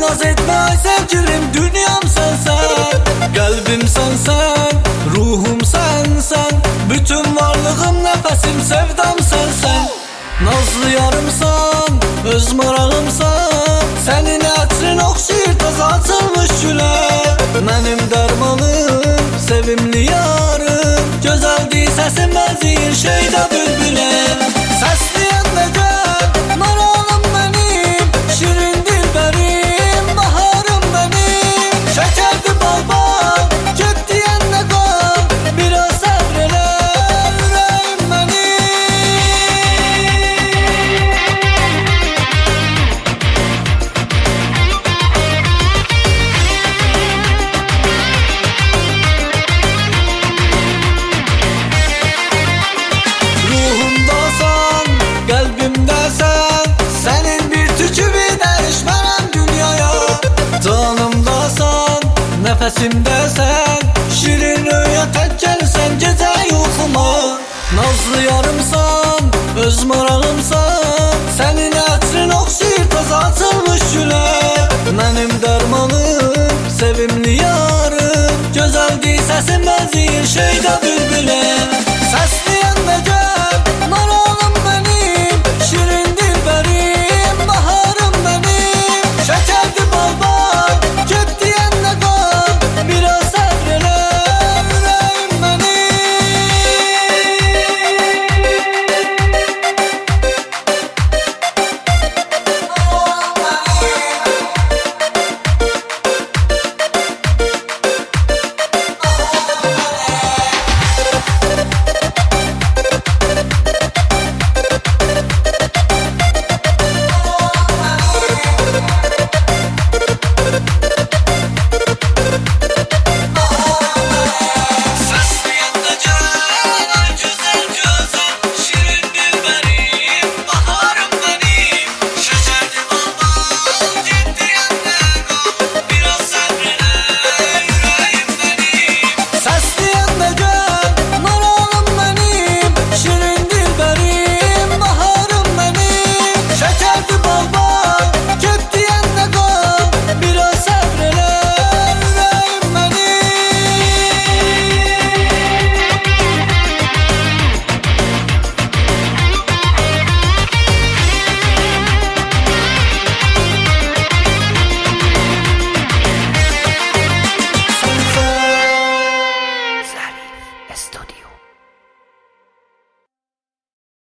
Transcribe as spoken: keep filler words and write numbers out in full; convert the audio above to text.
Naz etme ay sevgilim, dünyam sensen. Kalbim sensen, ruhum sensen. Bütün varlığım, nefesim, sevdam sensen. Nazlı yarımsan, öz marağımsan. Senin ətrin oxşayır toz açılmış gülə. Mənim dərmanım, sevimli yarım. Gözəldir səsim, bənzəyir şeydə bülbülə. Səsləyən də gəl, marağım mənim. Şirin dilbərim, baharım mənim. Şəkərdir bal bal, get deyən də qal. Biraz səbr elə, ürəyim mənim. Ruhumdasan, qəlbimdəsən. Sənin bir tükübü dəyişmərəm dünyaya. Canımdasan, nəfəsimdəsən. Şirin rüya tək gəlsən gecə yuxuma. Nazlı yarımsan, öz marağımsan. Sənin ətrin oxşayır toz açılmış gülə. Mənim dərmanım, sevimli yarım. Gözəldir səsim, bənzəyir şeydə bülbülə. Səs